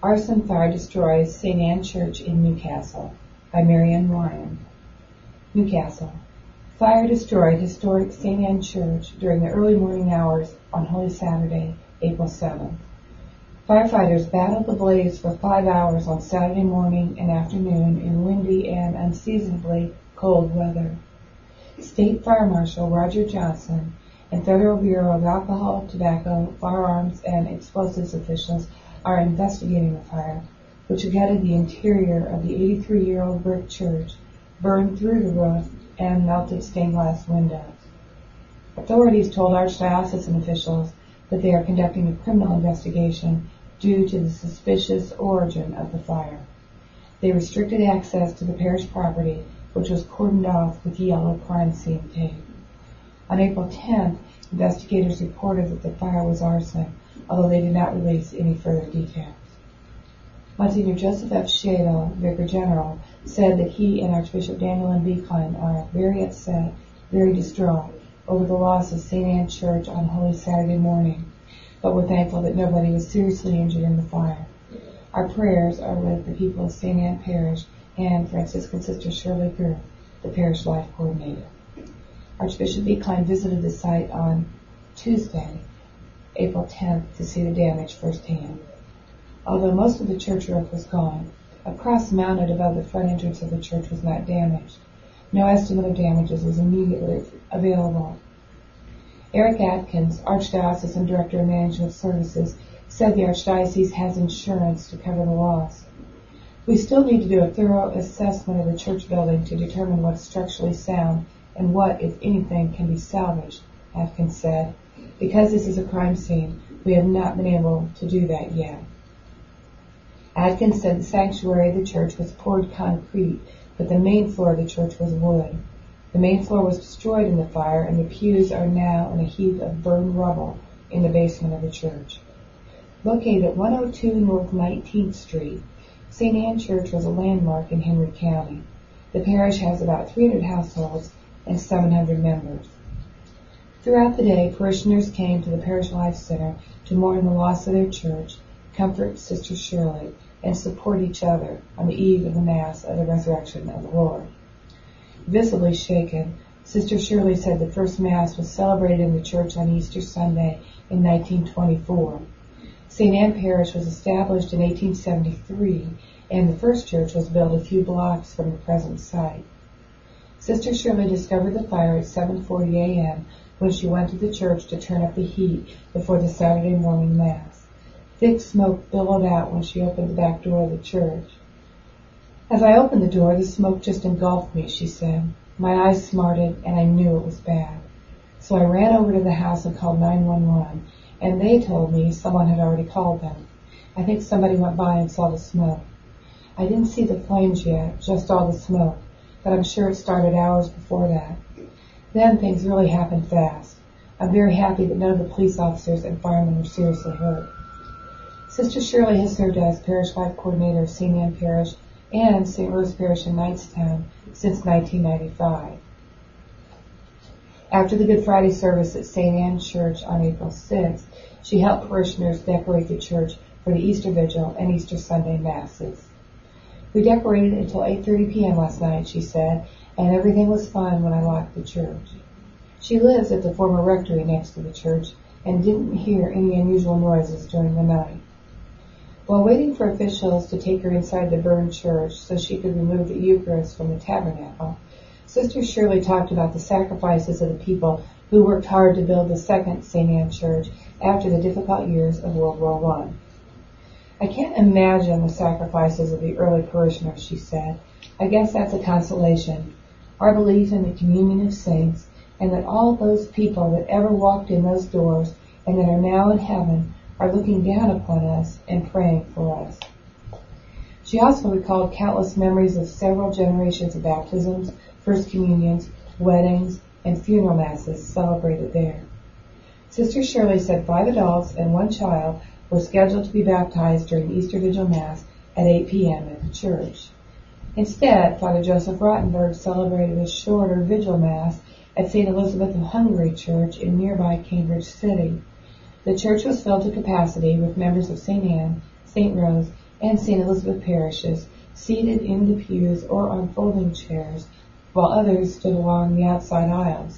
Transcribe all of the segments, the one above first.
Arson Fire Destroys St. Anne Church in Newcastle by Marianne Ryan. Newcastle. Fire destroyed historic St. Anne Church during the early morning hours on Holy Saturday, April 7th. Firefighters battled the blaze for 5 hours on Saturday morning and afternoon in windy and unseasonably cold weather. State Fire Marshal Roger Johnson and Federal Bureau of Alcohol, Tobacco, Firearms, and Explosives officials are investigating the fire, which gutted the interior of the 83-year-old brick church, burned through the roof, and melted stained glass windows. Authorities told Archdiocesan officials that they are conducting a criminal investigation due to the suspicious origin of the fire. They restricted access to the parish property, which was cordoned off with yellow crime scene tape. On April 10th, investigators reported that the fire was arson, although they did not release any further details. Monsignor Joseph F. Shadle, Vicar General, said that he and Archbishop Daniel M. Beeklein are very upset, very distraught over the loss of St. Anne Church on Holy Saturday morning, but we're thankful that nobody was seriously injured in the fire. Our prayers are with the people of St. Anne Parish and Franciscan Sister Shirley Girth, the parish life coordinator. Archbishop Beeklein visited the site on Tuesday, April 10th, to see the damage firsthand. Although most of the church roof was gone, a cross mounted above the front entrance of the church was not damaged. No estimate of damages was immediately available. Eric Atkins, Archdiocesan Director of Management Services, said the Archdiocese has insurance to cover the loss. We still need to do a thorough assessment of the church building to determine what's structurally sound and what, if anything, can be salvaged, Atkins said. Because this is a crime scene, we have not been able to do that yet. Atkins said the sanctuary of the church was poured concrete, but the main floor of the church was wood. The main floor was destroyed in the fire, and the pews are now in a heap of burned rubble in the basement of the church. Located at 102 North 19th Street, St. Anne Church was a landmark in Henry County. The parish has about 300 households and 700 members. Throughout the day, parishioners came to the Parish Life Center to mourn the loss of their church, comfort Sister Shirley, and support each other on the eve of the Mass of the Resurrection of the Lord. Visibly shaken, Sister Shirley said the first Mass was celebrated in the church on Easter Sunday in 1924. St. Anne Parish was established in 1873, and the first church was built a few blocks from the present site. Sister Shirley discovered the fire at 7:40 a.m. when she went to the church to turn up the heat before the Saturday morning Mass. Thick smoke billowed out when she opened the back door of the church. As I opened the door, the smoke just engulfed me, she said. My eyes smarted, and I knew it was bad. So I ran over to the house and called 911, and they told me someone had already called them. I think somebody went by and saw the smoke. I didn't see the flames yet, just all the smoke, but I'm sure it started hours before that. Then things really happened fast. I'm very happy that none of the police officers and firemen were seriously hurt. Sister Shirley has served as Parish Life Coordinator of St. Anne Parish and St. Rose Parish in Knightstown since 1995. After the Good Friday service at St. Anne Church on April 6th, she helped parishioners decorate the church for the Easter Vigil and Easter Sunday Masses. We decorated until 8:30 p.m. last night, she said, and everything was fine when I locked the church. She lives at the former rectory next to the church and didn't hear any unusual noises during the night. While waiting for officials to take her inside the burned church so she could remove the Eucharist from the tabernacle, Sister Shirley talked about the sacrifices of the people who worked hard to build the second St. Anne Church after the difficult years of World War I can't imagine the sacrifices of the early parishioners, she said. I guess that's a consolation. Our belief in the communion of saints, and that all those people that ever walked in those doors and that are now in heaven are looking down upon us and praying for us. She also recalled countless memories of several generations of baptisms, first communions, weddings, and funeral masses celebrated there. Sister Shirley said 5 adults and 1 child were scheduled to be baptized during the Easter Vigil Mass at 8 p.m. at the church. Instead, Father Joseph Rottenberg celebrated a shorter Vigil Mass at St. Elizabeth of Hungary Church in nearby Cambridge City. The church was filled to capacity with members of St. Anne, St. Rose, and St. Elizabeth parishes, seated in the pews or on folding chairs, while others stood along the outside aisles.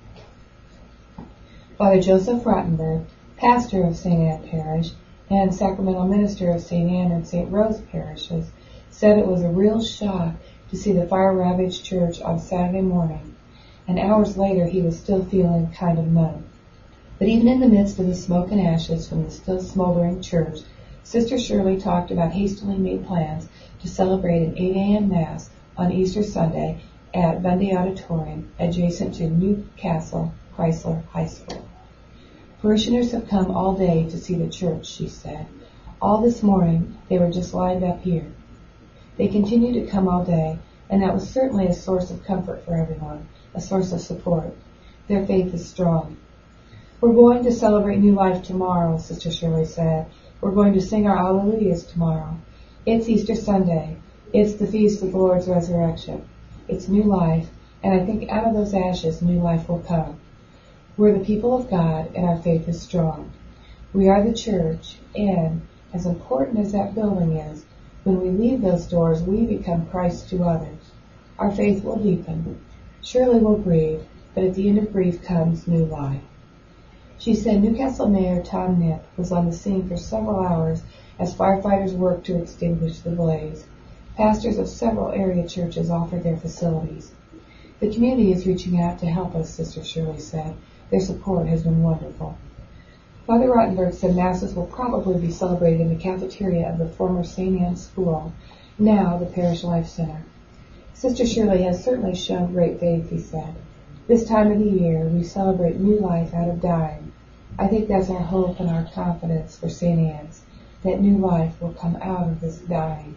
Father Joseph Rottenberg, pastor of St. Anne Parish and sacramental minister of St. Anne and St. Rose parishes, said it was a real shock to see the fire-ravaged church on Saturday morning, and hours later he was still feeling kind of numb. But even in the midst of the smoke and ashes from the still smoldering church, Sister Shirley talked about hastily made plans to celebrate an 8 a.m. Mass on Easter Sunday at Bundy Auditorium, adjacent to Newcastle Chrysler High School. Parishioners have come all day to see the church, she said. All this morning, they were just lined up here. They continue to come all day, and that was certainly a source of comfort for everyone, a source of support. Their faith is strong. We're going to celebrate new life tomorrow, Sister Shirley said. We're going to sing our Alleluias tomorrow. It's Easter Sunday. It's the feast of the Lord's resurrection. It's new life, and I think out of those ashes, new life will come. We're the people of God, and our faith is strong. We are the church, and, as important as that building is, when we leave those doors, we become Christ to others. Our faith will deepen. Surely we'll grieve, but at the end of grief comes new life. She said Newcastle Mayor Tom Knipp was on the scene for several hours as firefighters worked to extinguish the blaze. Pastors of several area churches offered their facilities. The community is reaching out to help us, Sister Shirley said. Their support has been wonderful. Father Rottenberg said Masses will probably be celebrated in the cafeteria of the former St. Anne's School, now the Parish Life Center. Sister Shirley has certainly shown great faith, he said. This time of the year, we celebrate new life out of dying. I think that's our hope and our confidence for St. Anne's, that new life will come out of this dying.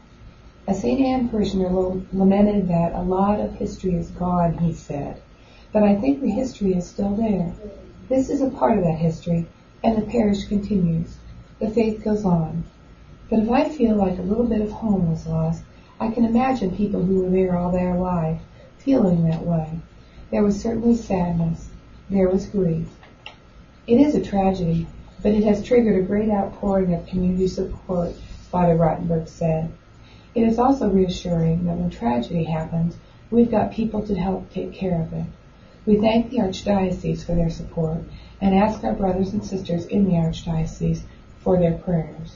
A St. Anne parishioner lamented that a lot of history is gone, he said, but I think the history is still there. This is a part of that history, and the parish continues. The faith goes on. But if I feel like a little bit of home was lost, I can imagine people who were there all their life feeling that way. There was certainly sadness. There was grief. It is a tragedy, but it has triggered a great outpouring of community support, Father Rottenberg said. It is also reassuring that when tragedy happens, we've got people to help take care of it. We thank the Archdiocese for their support and ask our brothers and sisters in the Archdiocese for their prayers.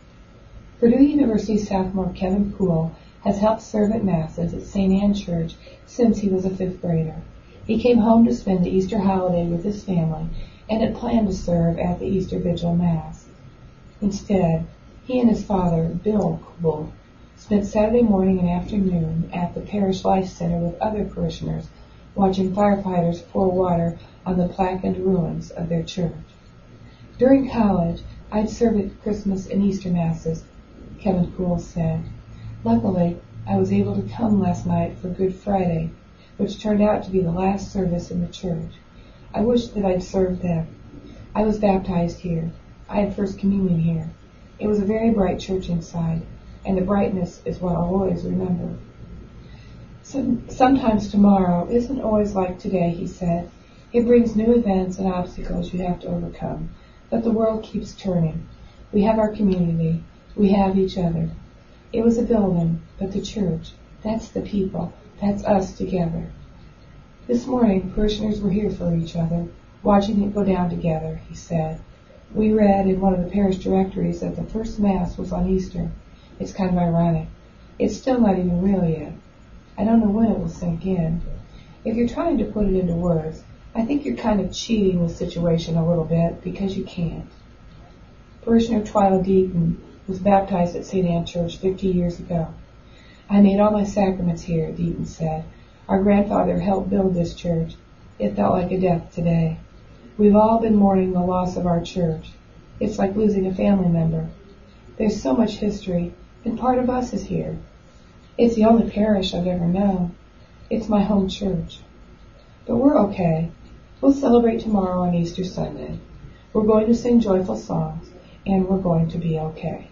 Purdue University sophomore Kevin Poole has helped serve at Masses at St. Anne Church since he was a 5th grader. He came home to spend the Easter holiday with his family and had planned to serve at the Easter Vigil Mass. Instead, he and his father, Bill Poole, spent Saturday morning and afternoon at the Parish Life Center with other parishioners, watching firefighters pour water on the blackened ruins of their church. During college, I'd serve at Christmas and Easter Masses, Kevin Poole said. Luckily, I was able to come last night for Good Friday, which turned out to be the last service in the church. I wish that I'd served then. I was baptized here. I had First Communion here. It was a very bright church inside, and the brightness is what I'll always remember. Sometimes tomorrow isn't always like today, he said. It brings new events and obstacles you have to overcome. But the world keeps turning. We have our community. We have each other. It was a building, but the church, that's the people. That's us together. This morning, parishioners were here for each other, watching it go down together, he said. We read in one of the parish directories that the first Mass was on Easter. It's kind of ironic. It's still not even real yet. I don't know when it will sink in. If you're trying to put it into words, I think you're kind of cheating the situation a little bit because you can't. Parishioner Twyla Deaton was baptized at St. Anne Church 50 years ago. I made all my sacraments here, Deaton said. Our grandfather helped build this church. It felt like a death today. We've all been mourning the loss of our church. It's like losing a family member. There's so much history, and part of us is here. It's the only parish I've ever known. It's my home church. But we're okay. We'll celebrate tomorrow on Easter Sunday. We're going to sing joyful songs, and we're going to be okay.